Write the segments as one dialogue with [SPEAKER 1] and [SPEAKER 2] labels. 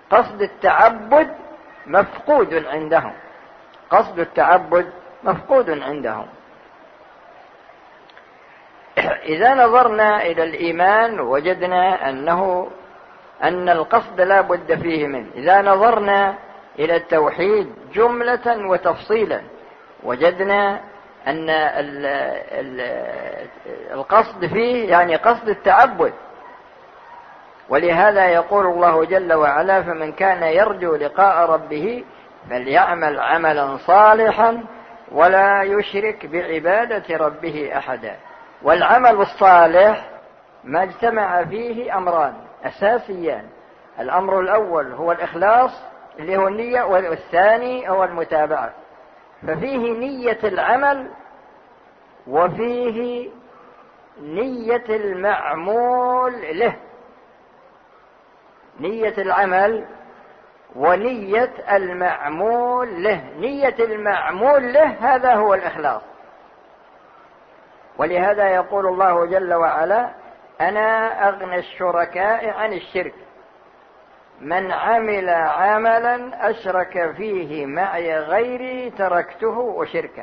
[SPEAKER 1] قصد التعبد مفقود عندهم، قصد التعبد مفقود عندهم. إذا نظرنا إلى الإيمان وجدنا أن القصد لا بد فيه منه. إذا نظرنا إلى التوحيد جملة وتفصيلا وجدنا أن القصد فيه يعني قصد التعبد. ولهذا يقول الله جل وعلا: فمن كان يرجو لقاء ربه فليعمل عملا صالحا ولا يشرك بعبادة ربه أحدا. والعمل الصالح ما اجتمع فيه أمران أساسيان: الأمر الأول هو الإخلاص اللي هو النية، والثاني هو المتابعة. ففيه نية العمل وفيه نية المعمول له، نية العمل ونية المعمول له. نية المعمول له هذا هو الإخلاص. ولهذا يقول الله جل وعلا: أنا أغنى الشركاء عن الشرك، من عمل عملا أشرك فيه معي غيري تركته وشركه.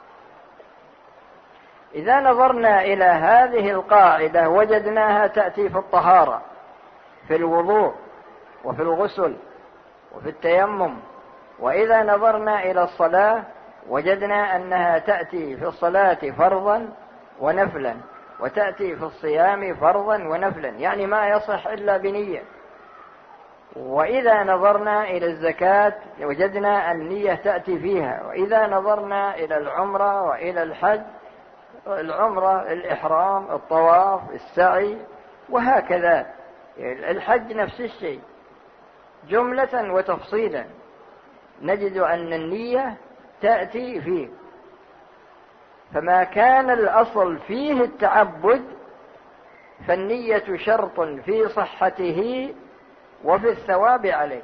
[SPEAKER 1] إذا نظرنا إلى هذه القاعدة وجدناها تأتي في الطهارة، في الوضوء، وفي الغسل، وفي التيمم. وإذا نظرنا إلى الصلاة وجدنا أنها تأتي في الصلاة فرضا ونفلا، وتأتي في الصيام فرضا ونفلا، يعني ما يصح إلا بنية. وإذا نظرنا إلى الزكاة وجدنا النية تأتي فيها. وإذا نظرنا إلى العمرة وإلى الحج، العمرة الإحرام، الطواف، السعي، وهكذا. الحج نفس الشيء جملة وتفصيلا، نجد أن النية تأتي فيه. فما كان الأصل فيه التعبد فالنية شرط في صحته وفي الثواب عليه.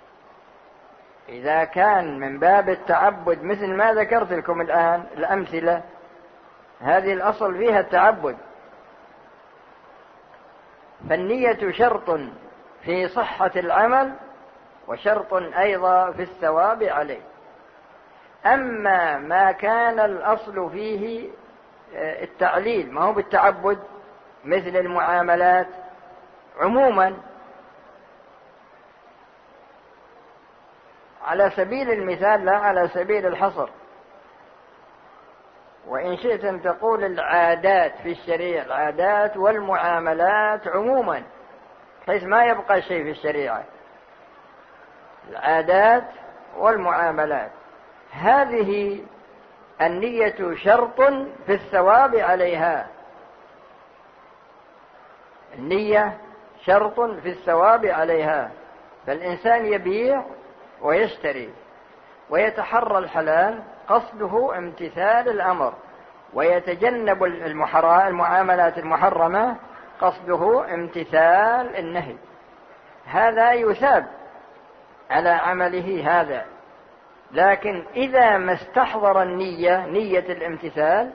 [SPEAKER 1] إذا كان من باب التعبد مثل ما ذكرت لكم الآن الأمثلة، هذه الأصل فيها التعبد، فالنية شرط في صحة العمل وشرط أيضا في الثواب عليه. أما ما كان الأصل فيه التعليل ما هو بالتعبد مثل المعاملات عموما، على سبيل المثال لا على سبيل الحصر. وإن شئتم تقول العادات في الشريعة، العادات والمعاملات عموما، حيث ما يبقى شيء في الشريعة، العادات والمعاملات. هذه النية شرط في الثواب عليها، النية شرط في الثواب عليها. فالإنسان يبيع ويشتري ويتحرى الحلال، قصده امتثال الأمر، ويتجنب المعاملات المحرمة، قصده امتثال النهي. هذا يثاب على عمله هذا. لكن إذا ما استحضر النية، نية الامتثال،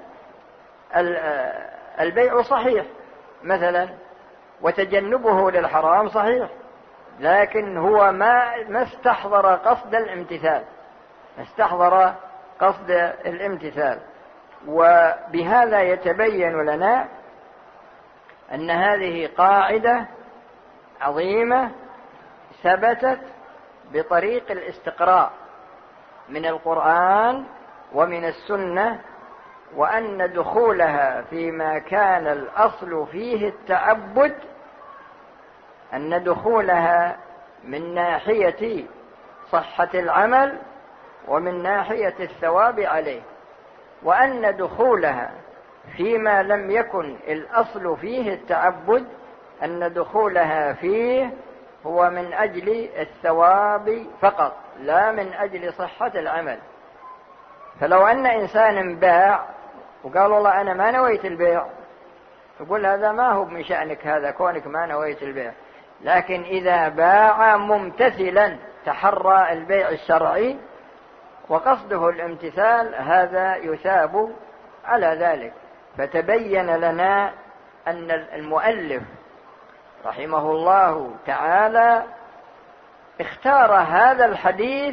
[SPEAKER 1] البيع صحيح مثلا، وتجنبه للحرام صحيح، لكن هو ما استحضر قصد الامتثال، استحضر قصد الامتثال. وبهذا يتبين لنا أن هذه قاعدة عظيمة ثبتت بطريق الاستقراء من القرآن ومن السنة، وأن دخولها فيما كان الأصل فيه التعبد، أن دخولها من ناحية صحة العمل ومن ناحية الثواب عليه، وأن دخولها فيما لم يكن الأصل فيه التعبد، أن دخولها فيه هو من أجل الثواب فقط لا من أجل صحة العمل. فلو أن إنسان باع وقال والله أنا ما نويت البيع، يقول هذا ما هو من شأنك، هذا كونك ما نويت البيع. لكن إذا باع ممتثلا تحرى البيع الشرعي وقصده الامتثال، هذا يثاب على ذلك. فتبين لنا أن المؤلف رحمه الله تعالى اختار هذا الحديث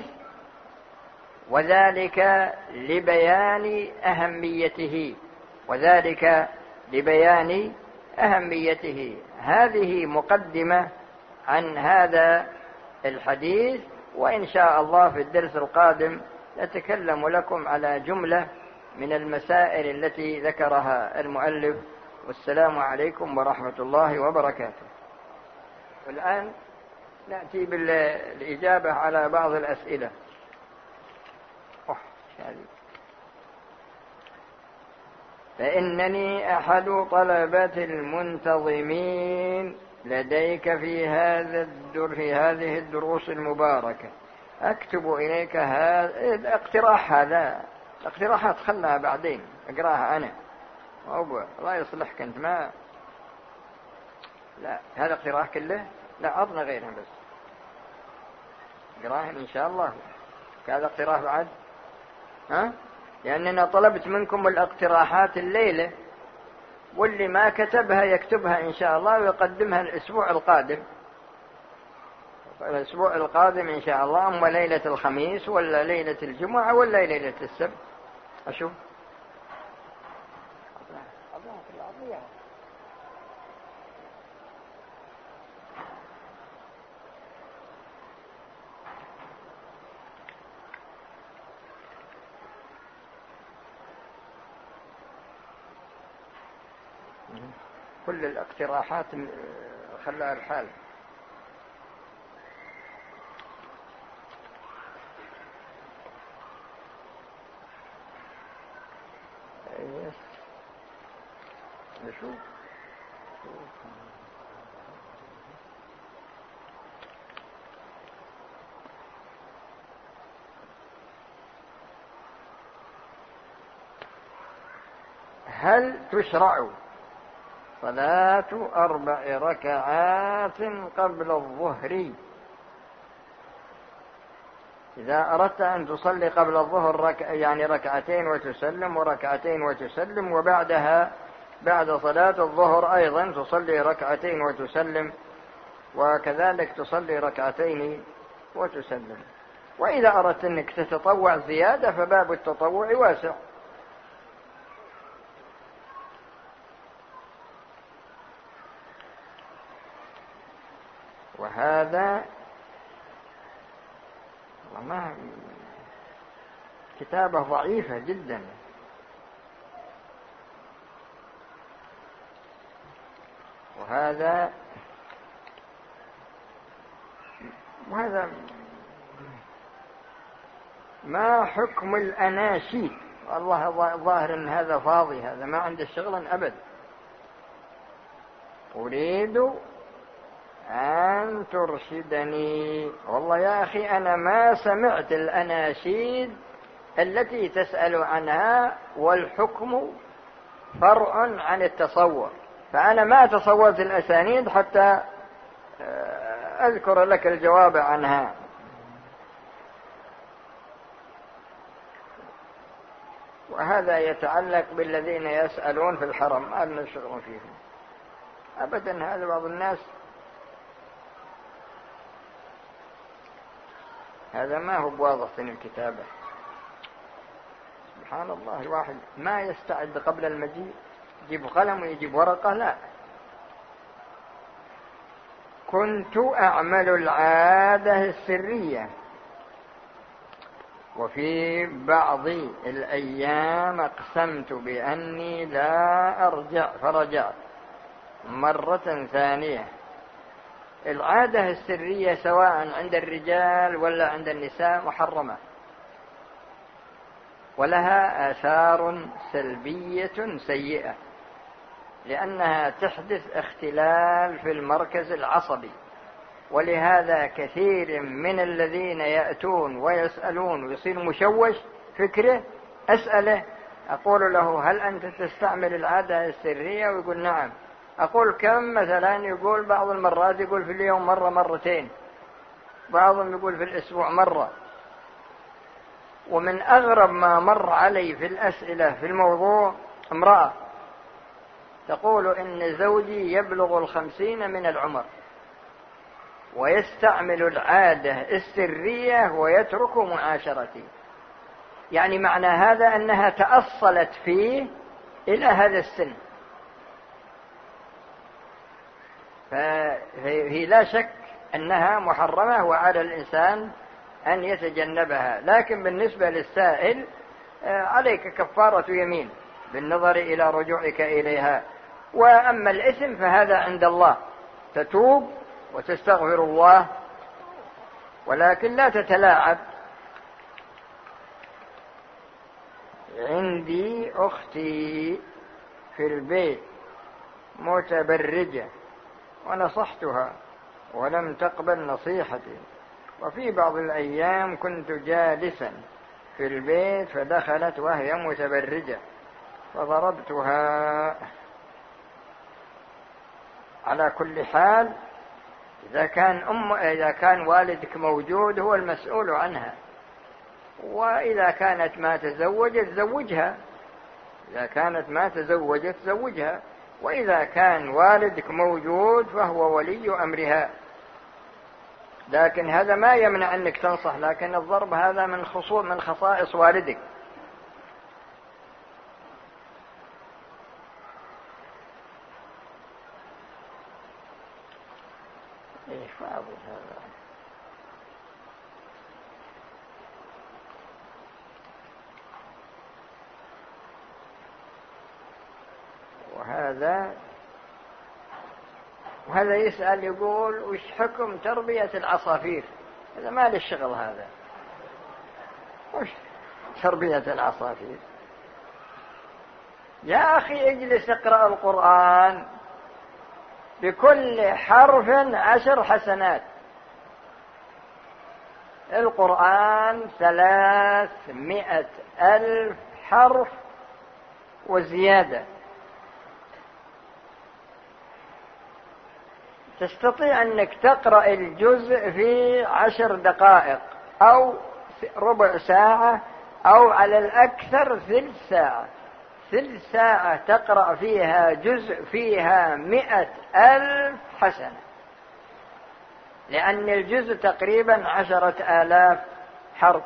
[SPEAKER 1] وذلك لبيان أهميته. هذه مقدمة عن هذا الحديث، وإن شاء الله في الدرس القادم نتكلم لكم على جملة من المسائل التي ذكرها المؤلف. والسلام عليكم ورحمة الله وبركاته. والآن نأتي بالإجابة على بعض الأسئلة. فإنني أحد طلبة المنتظمين لديك في هذه الدروس المباركة. أكتب إليك هذا الاقتراح، هذا الاقتراحات خلها بعدين أقراها أنا. الله يصلحك أنت، ما لا هذا اقتراح كله، لا عطنا غيرها بس اقراها إن شاء الله. هذا اقتراح بعد، لأننا طلبت منكم الاقتراحات الليلة، واللي ما كتبها يكتبها إن شاء الله ويقدمها الأسبوع القادم إن شاء الله، أما ليلة الخميس ولا ليلة الجمعة ولا ليلة السبت. أشوف كل الاقتراحات خلاها الحال. نشوف هل تشرع صلاة 4 ركعات قبل الظهر؟ إذا أردت أن تصلي قبل الظهر يعني ركعتين وتسلم وركعتين وتسلم، وبعدها بعد صلاة الظهر أيضا تصلي ركعتين وتسلم، وكذلك تصلي ركعتين وتسلم. وإذا أردت أنك تتطوع زيادة فباب التطوع واسع. وهذا ما كتابة ضعيفة جدا، وهذا ما حكم الأناشيد؟ والله ظاهر أن هذا فاضي، هذا ما عنده شغلا أبد. أريد أن ترشدني. والله يا أخي أنا ما سمعت الأناشيد التي تسأل عنها، والحكم فرع عن التصور، فأنا ما تصورت الأسانيد حتى أذكر لك الجواب عنها. وهذا يتعلق بالذين يسألون في الحرم، ما لنا شغل فيهم أبدا. هذا بعض الناس، هذا ما هو بواضح في الكتابة. سبحان الله، الواحد ما يستعد قبل المجيء، يجيب قلم ويجيب ورقة، لا. كنت أعمل العادة السرية، وفي بعض الأيام أقسمت بأني لا أرجع، فرجعت مرة ثانية. العادة السرية سواء عند الرجال ولا عند النساء محرمة، ولها آثار سلبية سيئة، لأنها تحدث اختلال في المركز العصبي. ولهذا كثير من الذين يأتون ويسألون ويصير مشوش فكره، أسأله أقول له هل أنت تستعمل العادة السرية؟ ويقول نعم. أقول كم مثلا؟ يقول بعض المرات يقول في اليوم مرة مرتين، بعضهم يقول في الأسبوع مرة. ومن أغرب ما مر علي في الأسئلة في الموضوع امرأة تقول إن زوجي يبلغ 50 من العمر، ويستعمل العادة السرية ويترك معاشرته. يعني معنى هذا أنها تأصلت فيه إلى هذا السن، فهي لا شك أنها محرمة وعلى الإنسان أن يتجنبها. لكن بالنسبة للسائل عليك كفارة يمين بالنظر إلى رجوعك إليها. وأما الإثم فهذا عند الله، تتوب وتستغفر الله، ولكن لا تتلاعب. عندي أختي في البيت متبرجة ونصحتها ولم تقبل نصيحتي، وفي بعض الأيام كنت جالسا في البيت فدخلت وهي متبرجة فضربتها. على كل حال إذا كان والدك موجود هو المسؤول عنها، وإذا كانت ما تزوجت زوجها، إذا كانت ما تزوجت زوجها، وإذا كان والدك موجود فهو ولي أمرها. لكن هذا ما يمنع أنك تنصح، لكن الضرب هذا من خصائص والدك. إيش فاضل هذا؟ وهذا يسأل يقول وش حكم تربية العصافير؟ هذا ما له الشغل، هذا وش تربية العصافير؟ يا أخي اجلس اقرأ القرآن، بكل حرف 10 حسنات. القرآن 300,000 حرف وزيادة. تستطيع أنك تقرأ الجزء في 10 دقائق أو ربع ساعة أو على الأكثر ثلث ساعة. ثلث ساعة تقرأ فيها جزء فيها 100,000 حسنة، لأن الجزء تقريبا 10,000 حرف.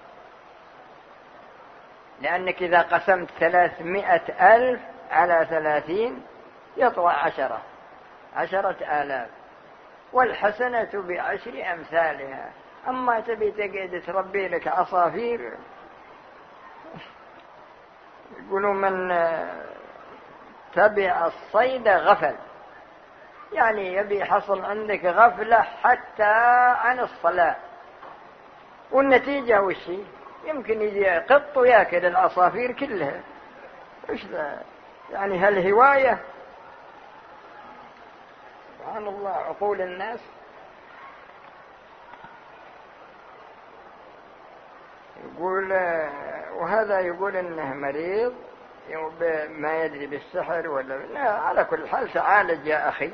[SPEAKER 1] لأنك إذا قسمت 300,000 على 30 يطلع 10,000، والحسنة ب10 أمثالها. أما تبي تقعد تربي لك عصافير، يقولوا من تبع الصيد غفل، يعني يبي يحصل عندك غفلة حتى عن الصلاة. والنتيجة وشي؟ يمكن يجي قط وياكل العصافير كلها. إيش ذا؟ يعني هالهواية سبحان الله عقول الناس. يقول وهذا يقول انه مريض ما يدري بالسحر ولا لا، على كل حال تعالج يا اخي.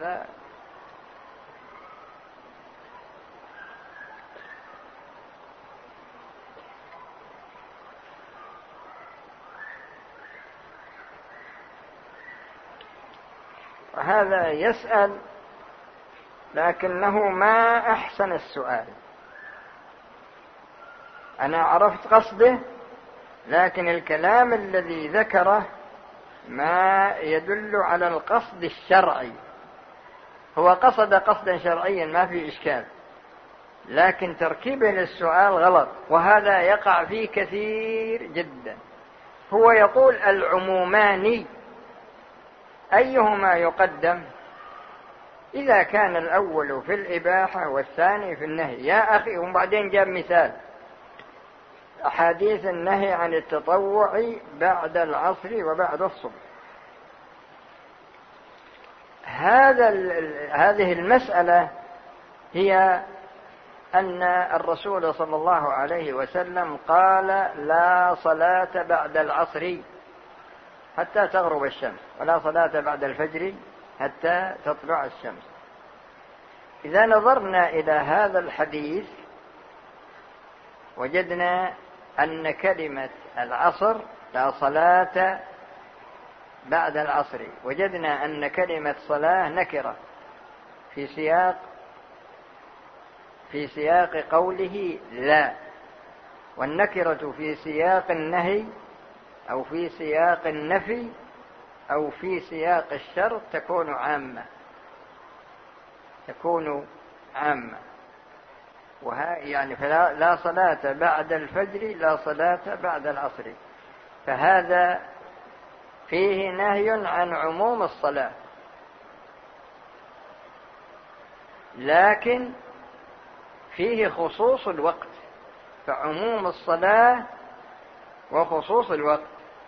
[SPEAKER 1] هذا يسأل لكنه ما أحسن السؤال. أنا عرفت قصده، لكن الكلام الذي ذكره ما يدل على القصد الشرعي. هو قصد قصدا شرعيا ما في إشكال، لكن تركيبه للسؤال غلط، وهذا يقع فيه كثير جدا. هو يقول العموماني أيهما يقدم؟ إذا كان الأول في الإباحة والثاني في النهي. يا أخي، وبعدين جاب مثال أحاديث النهي عن التطوع بعد العصر وبعد الصبح. هذه المسألة هي أن الرسول صلى الله عليه وسلم قال لا صلاة بعد العصر حتى تغرب الشمس، ولا صلاة بعد الفجر حتى تطلع الشمس. إذا نظرنا إلى هذا الحديث وجدنا أن كلمة العصر لا صلاة بعد العصر، وجدنا أن كلمة صلاة نكرة في سياق في سياق قوله لا، والنكرة في سياق النهي أو في سياق النفي أو في سياق الشرط تكون عامة. يعني لا صلاة بعد الفجر لا صلاة بعد العصر، فهذا فيه نهي عن عموم الصلاة، لكن فيه خصوص الوقت، فعموم الصلاة وخصوص الوقت.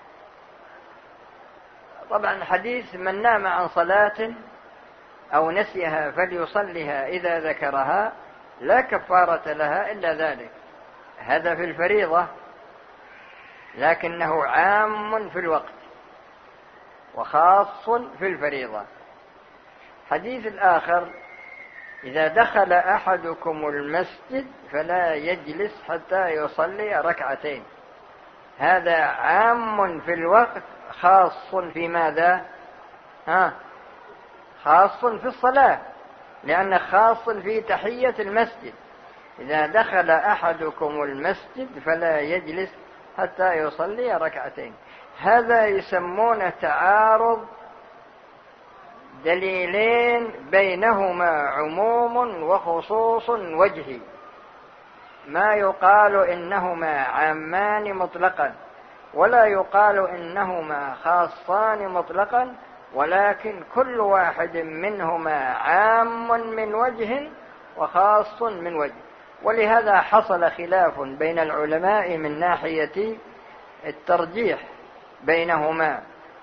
[SPEAKER 1] طبعا حديث من نام عن صلاة أو نسيها فليصلها إذا ذكرها لا كفارة لها إلا ذلك، هذا في الفريضة، لكنه عام في الوقت وخاص في الفريضة. حديث الآخر: إذا دخل أحدكم المسجد فلا يجلس حتى يصلي ركعتين، هذا عام في الوقت خاص في ماذا؟ خاص في الصلاة، لأنه خاص في تحية المسجد. إذا دخل أحدكم المسجد فلا يجلس حتى يصلي ركعتين. هذا يسمونه تعارض دليلين بينهما عموم وخصوص وجهي، ما يقال إنهما عامان مطلقا ولا يقال إنهما خاصان مطلقا، ولكن كل واحد منهما عام من وجه وخاص من وجه. ولهذا حصل خلاف بين العلماء من ناحية الترجيح بينهما،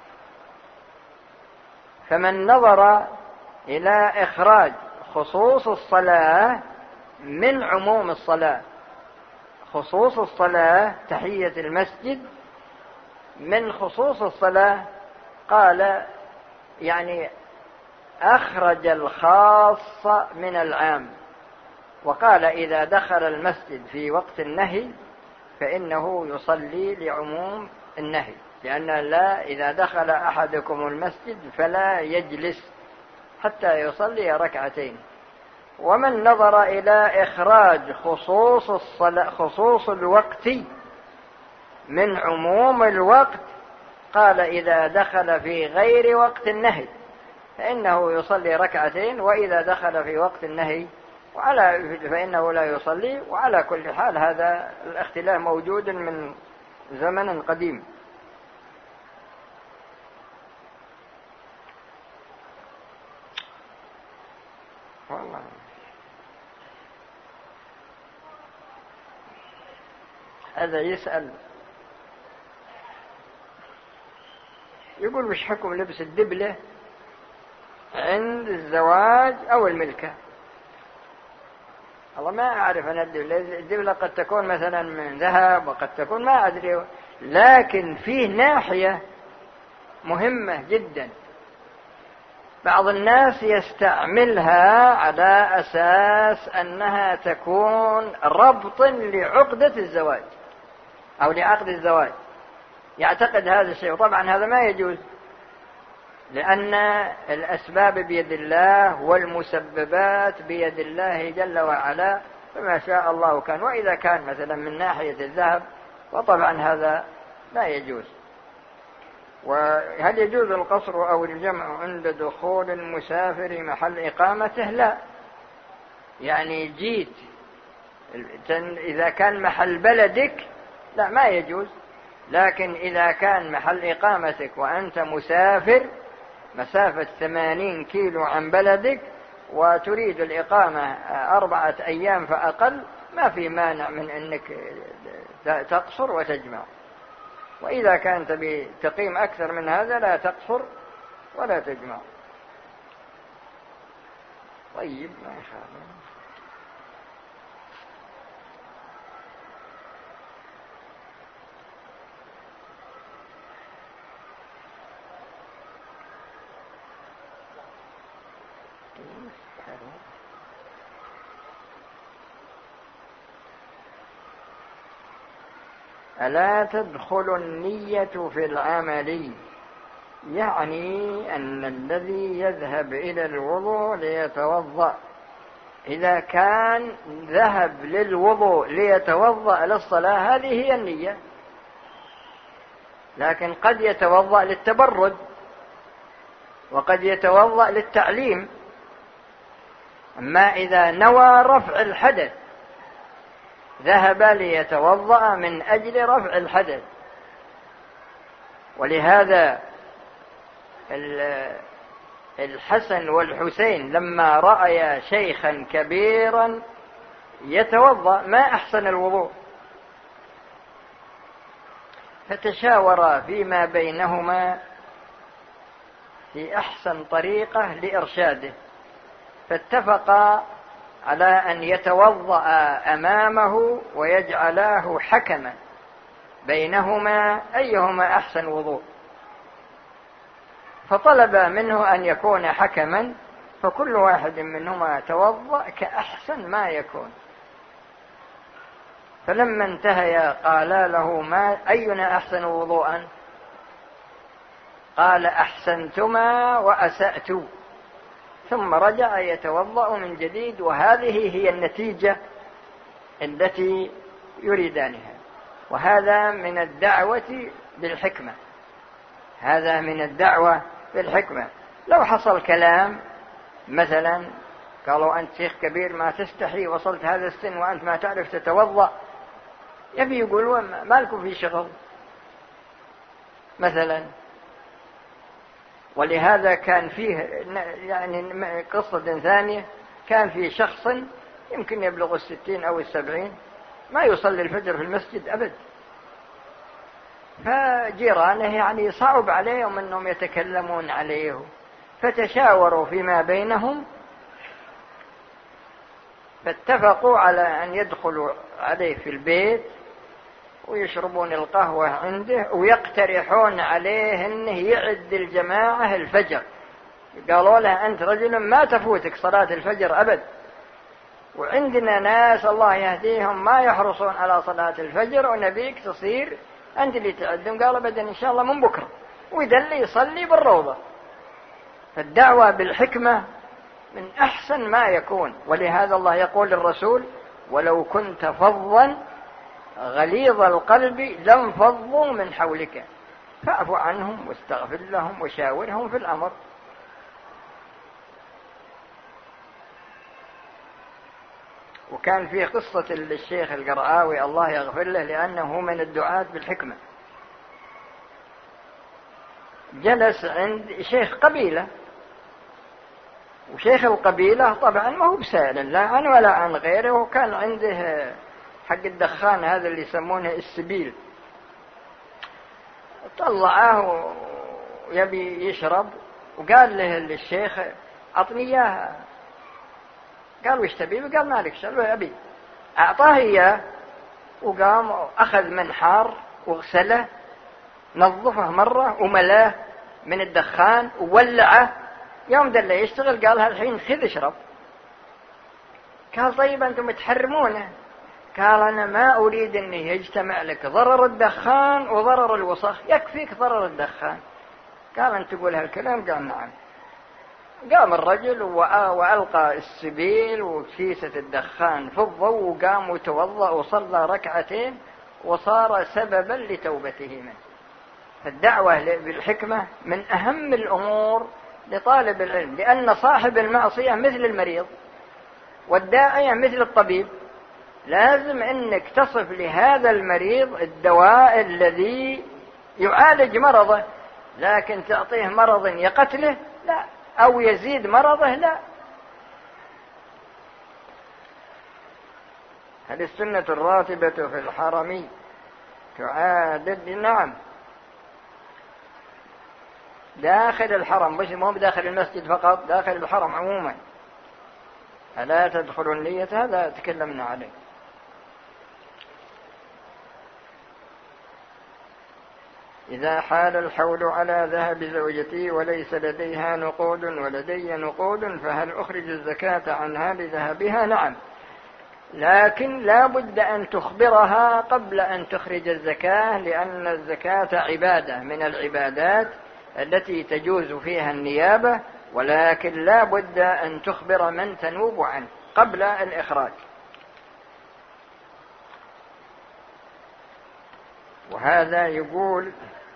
[SPEAKER 1] فمن نظر إلى إخراج خصوص الصلاة من عموم الصلاة، خصوص الصلاة تحية المسجد من خصوص الصلاة، قال يعني أخرج الخاص من العام، وقال إذا دخل المسجد في وقت النهي فإنه يصلي لعموم النهي، لأن لا إذا دخل أحدكم المسجد فلا يجلس حتى يصلي ركعتين. ومن نظر إلى إخراج خصوص الوقت من عموم الوقت قال إذا دخل في غير وقت النهي فإنه يصلي ركعتين، وإذا دخل في وقت النهي فإنه لا يصلي. وعلى كل حال هذا الاختلاف موجود من زمن قديم. والله هذا يسأل يقول: مش حكم لبس الدبلة عند الزواج أو الملكة؟ الله ما أعرف أنا الدبلة قد تكون مثلا من ذهب وقد تكون ما أدري، لكن فيه ناحية مهمة جدا. بعض الناس يستعملها على أساس أنها تكون ربط لعقدة الزواج أو لعقد الزواج، يعتقد هذا الشيء، وطبعا هذا ما يجوز، لأن الأسباب بيد الله والمسببات بيد الله جل وعلا، فما شاء الله كان. وإذا كان مثلا من ناحية الذهب وطبعا هذا لا يجوز. وهل يجوز القصر أو الجمع عند دخول المسافر محل إقامته؟ لا، يعني جيت إذا كان محل بلدك لا ما يجوز، لكن إذا كان محل إقامتك وأنت مسافر مسافة 80 كيلو عن بلدك وتريد الإقامة 4 أيام فأقل، ما في مانع من أنك تقصر وتجمع. وإذا كانت تقيم أكثر من هذا لا تقصر ولا تجمع. طيب ما يخالف. ألا تدخل النية في العمل؟ يعني أن الذي يذهب إلى الوضوء ليتوضأ إذا كان ذهب للوضوء ليتوضأ للصلاة هذه هي النية، لكن قد يتوضأ للتبرد، وقد يتوضأ للتعليم. أما إذا نوى رفع الحدث ذهب ليتوضأ من أجل رفع الحدث. ولهذا الحسن والحسين لما رأيا شيخا كبيرا يتوضأ ما أحسن الوضوء، فتشاورا فيما بينهما في أحسن طريقة لإرشاده، فاتفقا على أن يتوضأ أمامه ويجعلاه حكما بينهما أيهما أحسن وضوء. فطلب منه أن يكون حكما، فكل واحد منهما توضأ كأحسن ما يكون. فلما انتهيا قالا له: ما أينا أحسن وضوءا؟ قال: أحسنتما وأسأت. ثم رجع يتوضأ من جديد، وهذه هي النتيجة التي يريدانها. وهذا من الدعوة بالحكمة، هذا من الدعوة بالحكمة. لو حصل كلام مثلا قالوا: أنت شيخ كبير ما تستحي، وصلت هذا السن وأنت ما تعرف تتوضأ، يبي يقولوا ما لكم في شغل مثلا. ولهذا كان فيه يعني قصة ثانية، كان في شخص يمكن يبلغ 60 أو 70 ما يصلي الفجر في المسجد أبد، فجيرانه يعني صعب عليهم أنهم يتكلمون عليه، فتشاوروا فيما بينهم، فاتفقوا على أن يدخلوا عليه في البيت ويشربون القهوة عنده، ويقترحون عليه أنه يعد الجماعة الفجر. قالوا له: أنت رجل ما تفوتك صلاة الفجر أبد، وعندنا ناس الله يهديهم ما يحرصون على صلاة الفجر، ونبيك تصير أنت اللي تعدهم. قال: أبدا إن شاء الله من بكرة، ويدل يصلي بالروضة. فالدعوة بالحكمة من أحسن ما يكون. ولهذا الله يقول للرسول: ولو كنت فظا غليظ القلب لانفضوا من حولك فاعف عنهم واستغفر لهم وشاورهم في الأمر. وكان في قصة الشيخ القرآوي الله يغفر له، لأنه من الدعاة بالحكمة، جلس عند شيخ قبيلة، وشيخ القبيلة طبعا ما هو بسائل لا عن ولا عن غيره، وكان عنده حق الدخان هذا اللي يسمونه السبيل، طلعه يبي يشرب، وقال له الشيخ: أعطني إياها. قال: وش تبي؟ قال: مالك شرب أبي. أعطاه إياه، وقام أخذ منحار وغسله، نظفه مرة وملاه من الدخان وولعه. يوم دل يشتغل قال: الحين خذ اشرب. قال: طيب أنتم تحرمونه. قال: أنا ما أريد أن يجتمع لك ضرر الدخان وضرر الوسخ، يكفيك ضرر الدخان. قال: أنت تقول هالكلام؟ قال: نعم. قام الرجل وألقى السبيل وكيسة الدخان في الضوء، وقام وتوضأ وصلى ركعتين، وصار سببا لتوبته منه. فالدعوة بالحكمة من أهم الأمور لطالب العلم، لأن صاحب المعصية مثل المريض، والداعية مثل الطبيب. لازم أنك تصف لهذا المريض الدواء الذي يعالج مرضه، لكن تعطيه مرض يقتله لا، أو يزيد مرضه لا. هل السنة الراتبة في الحرم تعادد؟ نعم، داخل الحرم، مش مو بداخل المسجد فقط، داخل الحرم عموما. ألا تدخل النية؟ هذا تكلمنا عليه. إذا حال الحول على ذهب زوجتي وليس لديها نقود ولدي نقود، فهل أخرج الزكاة عنها لذهبها؟ نعم، لكن لا بد أن تخبرها قبل أن تخرج الزكاة، لأن الزكاة عبادة من العبادات التي تجوز فيها النيابة، ولكن لا بد أن تخبر من تنوب عنه. قبل الإخراج. وهذا يقول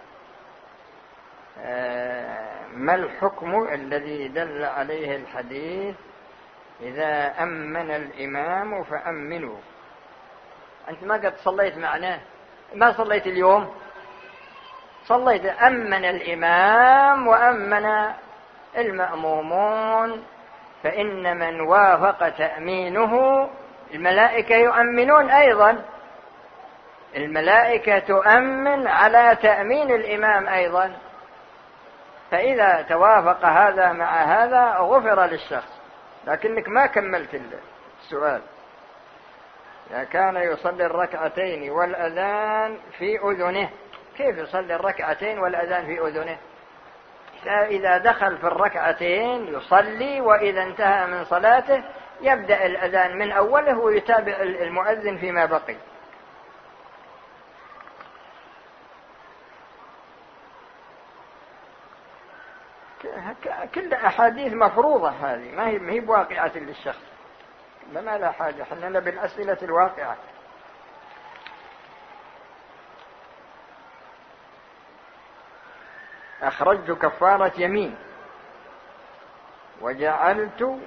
[SPEAKER 1] ما الحكم الذي دل عليه الحديث إذا أمن الإمام فأمنوا؟ أنت ما قد صليت معنا، ما صليت اليوم، صليت أمن الإمام وأمن المأمومون، فإن من وافق تأمينه الملائكة يؤمنون أيضا، الملائكة تؤمن على تأمين الإمام أيضا، فإذا توافق هذا مع هذا غفر للشخص. لكنك ما كملت السؤال. إذا كان يصلي الركعتين والأذان في أذنه، كيف يصلي الركعتين والأذان في أذنه؟ إذا دخل في الركعتين يصلي، وإذا انتهى من صلاته يبدأ الأذان من أوله ويتابع المؤذن فيما بقي. كل أحاديث مفروضة هذه، ما هي بواقعة للشخص، ما لا حاجة، حلنا بالأسئلة الواقعة. أخرجت كفارة يمين وجعلت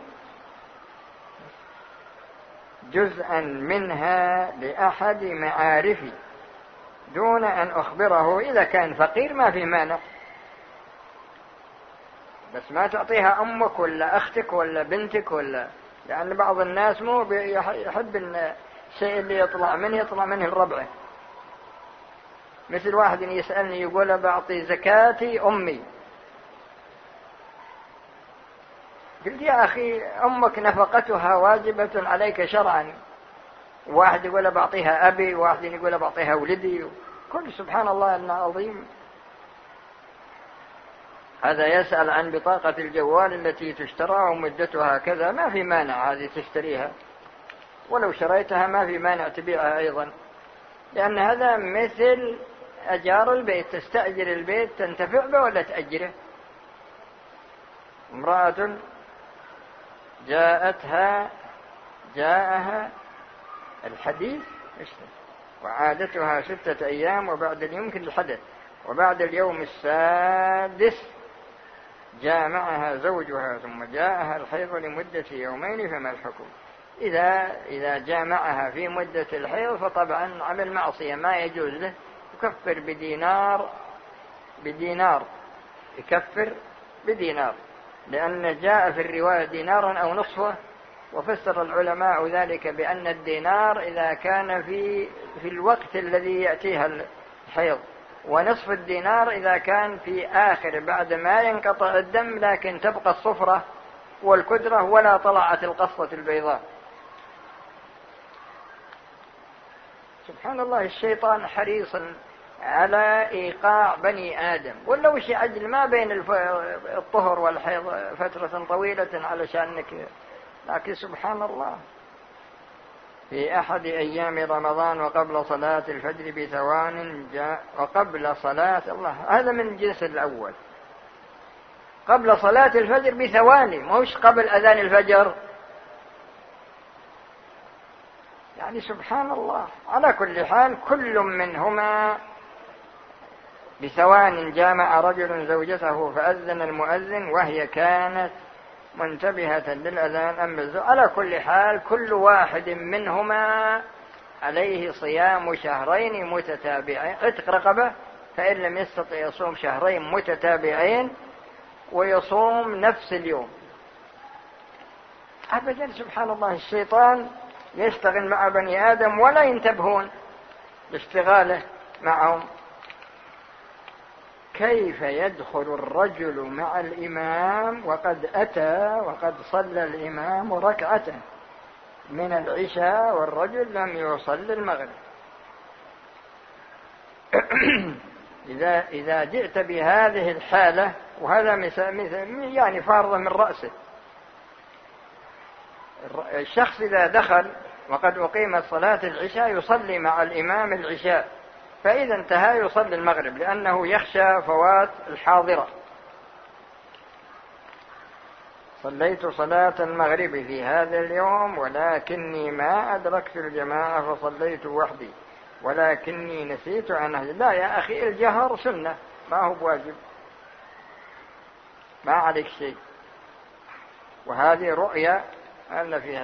[SPEAKER 1] جزءا منها لأحد معارفي دون أن أخبره، إذا كان فقير ما في مانع، بس ما تعطيها أمك ولا أختك ولا بنتك ولا، لأن بعض الناس مو يحب أن الشيء اللي يطلع منه الربعه. مثل واحد يسألني يقول بعطي زكاتي أمي، قلت يا أخي أمك نفقتها واجبة عليك شرعا، واحد يقول بعطيها أبي، واحد يقول بعطيها ولدي، كل سبحان الله العظيم. هذا يسأل عن بطاقة الجوال التي تشترى ومدتها كذا، ما في مانع هذه تشتريها، ولو شريتها ما في مانع تبيعها أيضا، لأن هذا مثل أجار البيت، تستأجر البيت تنتفع به ولا تأجره. امرأة جاءها الحديث وعادتها 6 أيام وبعد يمكن الحدث، وبعد اليوم السادس جاء معها زوجها ثم جاءها الحيض لمدة يومين، فما الحكم؟ إذا جاء معها في مدة الحيض فطبعا عمل معصية ما يجوز له، يكفر بدينار يكفر بدينار، لأن جاء في الرواية دينارا أو نصفه، وفسر العلماء ذلك بأن الدينار إذا كان في الوقت الذي يأتيها الحيض، ونصف الدينار إذا كان في آخر بعد ما ينقطع الدم لكن تبقى الصفرة والكدرة ولا طلعت القصة البيضاء. سبحان الله، الشيطان حريص على إيقاع بني آدم، ولا وش عجل ما بين الطهر والحيض فترة طويلة علشانك، لكن سبحان الله. في أحد أيام رمضان وقبل صلاة الفجر بثوان جاء، وقبل صلاة الله، هذا من الجنس الأول، قبل صلاة الفجر بثواني، مش قبل أذان الفجر، يعني سبحان الله. على كل حال كل منهما بثوان جامع رجل زوجته فأذن المؤذن وهي كانت منتبهة للأذان أم الزوج. على كل حال كل واحد منهما عليه صيام شهرين متتابعين، عتق رقبة، فإن لم يستطع يصوم شهرين متتابعين ويصوم نفس اليوم. أبدا سبحان الله، الشيطان يشتغل مع بني آدم ولا ينتبهون لاشتغاله معهم. كيف يدخل الرجل مع الإمام وقد أتى وقد صلى الإمام ركعة من العشاء والرجل لم يصلي المغرب؟ إذا جئت بهذه الحالة، وهذا يعني فارضة من رأسه، الشخص إذا دخل وقد أقيمت صلاة العشاء يصلي مع الإمام العشاء، فإذا انتهى يصلي المغرب لأنه يخشى فوات الحاضرة. صليت صلاة المغرب في هذا اليوم ولكني ما أدركت الجماعة فصليت وحدي ولكني نسيت عنه. لا يا أخي، الجهر سنة ما هو بواجب، ما عليك شيء. وهذه رؤيا أن فيها